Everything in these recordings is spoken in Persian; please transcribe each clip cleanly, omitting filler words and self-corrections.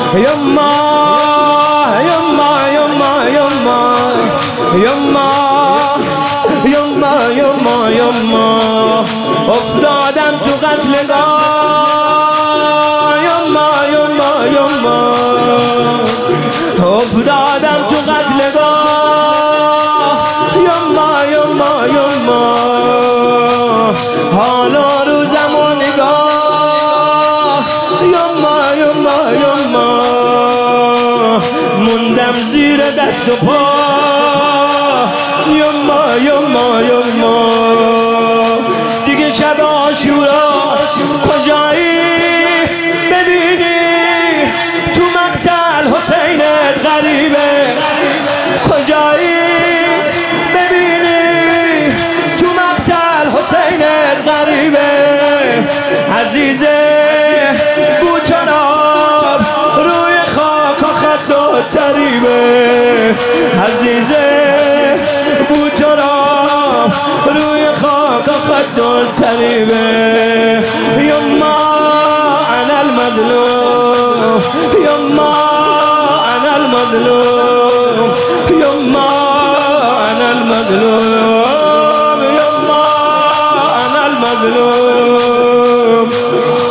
یما یما یما یما یما یما یما یما افتادم تو قتلگاه یما یما یما افتادم تو قتلگاه یما یما یما حالا روزم و نگاه یما یما یما موندم زیر دست و پا یما یما یما دیگه شب عاشورا کجایی ببینی تو مقتل حسینت غریبه کجایی ببینی تو مقتل حسینت غریبه عزیزه بوچناب روی خاک و خط و تریبه عزیزه بوچناب روی خاک و خط و تریبه یما انا المظلوم یما انا المظلوم یما انا المظلوم یما انا المظلوم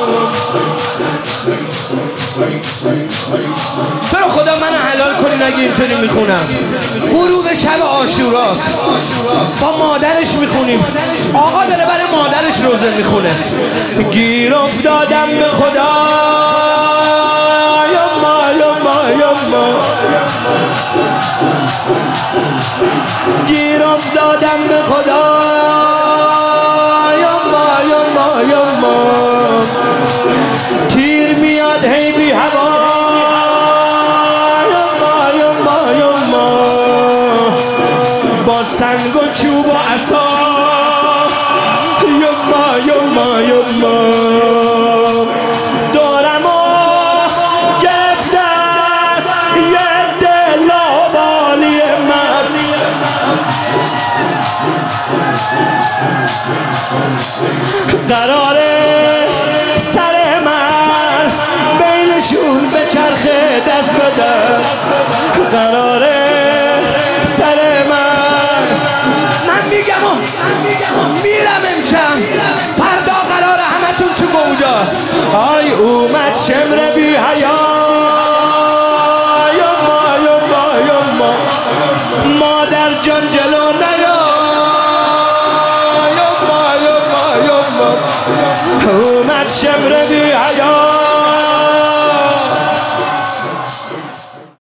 تو رو خدا من حلال کنی نگی اینطوری میخونم غروب شب عاشوراست با مادرش میخونیم آقا داره برای مادرش روزه میخونه گیر افتادم به خدا یما یما یما گیر افتادم به خدا یما یما یما تیر میاد هی بی هوا یما یما یما با سنگ و چوب و عصا یما یما یما دارم و گرفتن یه دل آبالی من قراره سر من بینشون به چرخه دست به دست قراره سر من میگم و میرم امشب فردا قراره همتون تو گوجا آی اومد شمر بی حیا یما یما یما مادر جان جلو نیا یما یما یما اومد شمر بی حیا